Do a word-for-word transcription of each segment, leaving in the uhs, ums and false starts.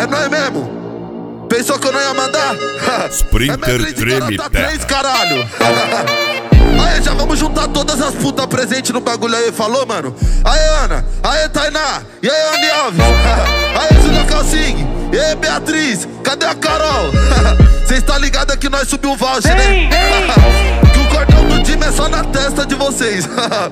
É nóis mesmo? Pensou que eu não ia mandar? Sprinter é treme tá terra. três, caralho. Aí, já vamos juntar todas as putas presentes no bagulho aí, falou, mano? Aí, Ana, aí, Tainá, e aí, Andy Alves, aí, Julia Calcing, e aí, Beatriz, cadê a Carol? Cês tá ligado que nós subiu o voucher, né? Que o cordão do time é só na testa de vocês.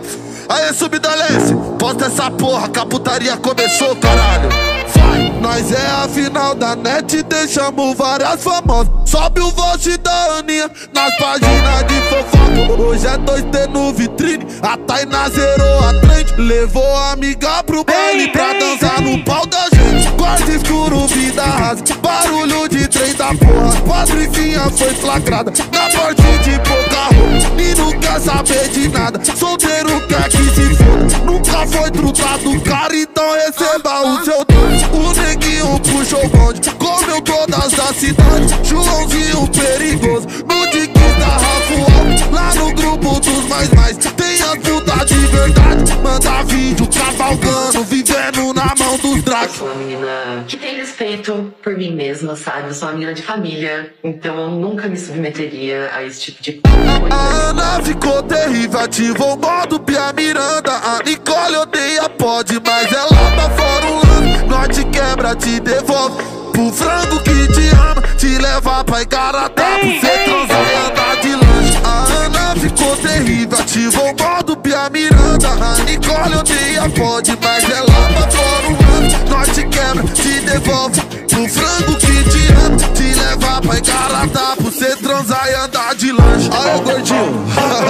Aí, subida Leste, posta essa porra, que a putaria começou, caralho. Vai, nós é a final da net, deixamos várias famosas. Sobe o vote da Aninha nas páginas de fofoca. Hoje é dois T no vitrine, a Tainá zerou a trend. Levou a amiga pro baile pra dançar no pau da gente. Quarto escuro, vida rasa, barulho de trem da porra. Patricinha foi flagrada na porta de pouca roupa. E não quer saber de nada, solteiro quer que se foda. Nunca foi trutado, cara, então receba o seu dono. O neguinho puxou o bonde, comeu todas as cidades. Joãozinho perigoso, no Dickies da Rafael. Lá no grupo dos mais mais, tem as putas de verdade. Manda vídeo cavalgando, vivendo na mão dos dragos. Eu sou uma menina que tem respeito por mim mesma, sabe? Eu sou uma menina de família, então eu nunca me submeteria a esse tipo de coisa. A Ana ficou terrível, ativou o modo Pia Miranda. A Nicole odeia pode, mas ela tá fora um lance. Nós te quebra, te devolve pro frango que te ama, te leva pra Igaratá, pra cê transar e andar de lanche. A Ana ficou terrível, ativou o modo Pia Miranda. A Nicole odeia pode, mas ela tá fora um lance. Nós te quebra, te devolve pro frango que te ama, te leva pra Igaratá, pra cê transar e andar de lanche. Aí, gordinho,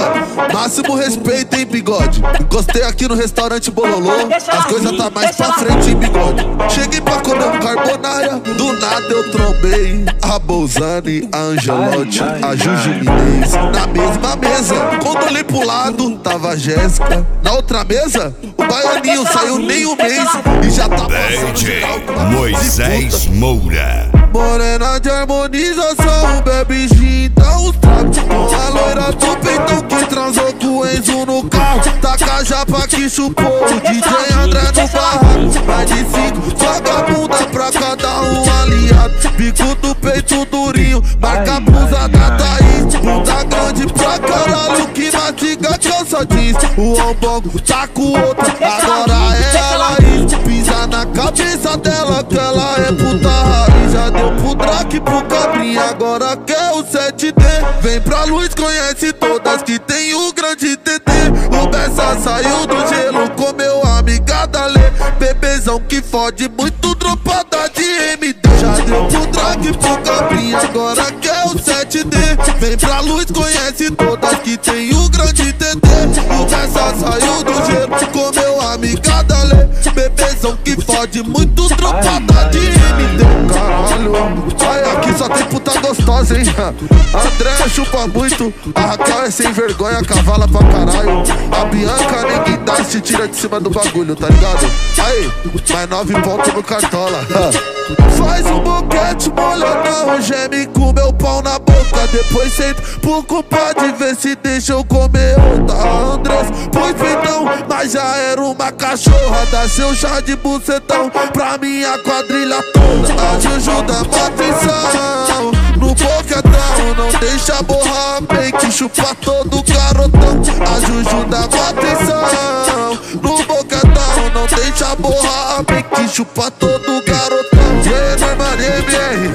máximo respeito, hein, bigode. Encostei aqui no restaurante Bololô, as coisas tá mais pra frente, hein, bigode. Cheguei pra comer um carbonara, do nada eu trombei a Bolzani, a Angelotti, a Juju Minez. Na mesma mesa, quando olhei pro lado, tava a Jéssica. Na outra mesa, o baianinho saiu nem um mês e já tá passando D J geral. Moisés Moura. Morena de harmonização, bebe gin, dá uns tragos. Com a loira do peitão que transou com o Enzo no carro. Taca a japa que chupou, D J André no barraco. Mais de cinco, vagabunda pra cada um aliado. Bico do peito durinho, marca a blusa da Thaís. Bunda grande pra caralho, que mastiga calça jeans. O ombongo tá com outra, agora é a Laís. Pisa na cabeça dela que ela é puta raiz. Já deu pro Drake, pro Cabrinha, agora quer o sete D. Vem pra luz, conhece todas que tem o grande T T. O Bessa saiu do gelo, comeu a amiga da Lê. Bebezão que fode muito, dropada de M D. Já deu pro Drake, pro Cabrinha, agora quer o sete D. Vem pra luz, conhece todas que tem o grande T T. O Bessa saiu do gelo, comeu a amiga da Lê. Bebezão que fode muito, dropada de M D. Caralho, ai, aqui só tem puta gostosa, hein? André chupa muito, a Raquel é sem vergonha, cavala pra caralho. A Bianca ninguém dá, se tira de cima do bagulho, tá ligado? Aí, mais nove pontos no Cartola. Faz um boquete molhadão, geme com meu pau na boca. Depois senta pro compadre, ver se deixa eu comer outra. A Andrés põe peitão, mas já era uma cachorra. Dá seu chá de bucetão pra minha quadrilha toda. A Juju dá uma atenção no boquetão, não deixa borrar bem que chupa todo garotão. A Juju dá uma atenção no boquetão, não deixa borrar bem que chupa todo garotão. E aí, mano, M R.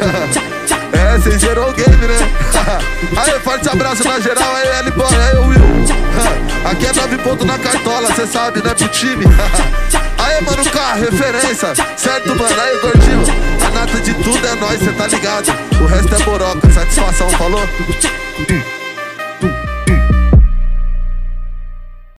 É, cês zerou o game, né? Aí, forte abraço na geral, aí, L-Boy, aí, Will. Aqui é nove pontos na Cartola, cê sabe, né, pro time. Aí, mano, K, referência, certo, mano? Aí, gordinho, a nata de tudo é nóis, cê tá ligado. O resto é boroca, satisfação, falou?